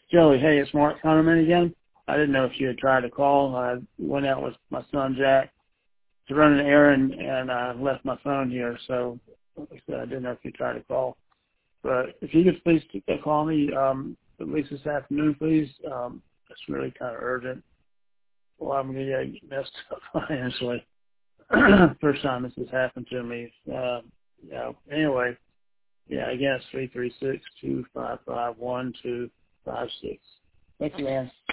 Joey, hey, it's Mark Connerman again. I didn't know if you had tried to call. I went out with my son Jack to run an errand, and I left my phone here, so like I said, I didn't know if you tried to call. But if you could please call me at least this afternoon, please. It's really kind of urgent. Well, I'm going to get messed up financially. First time this has happened to me. Anyway, again, it's 336-255-1256. Thank you, man.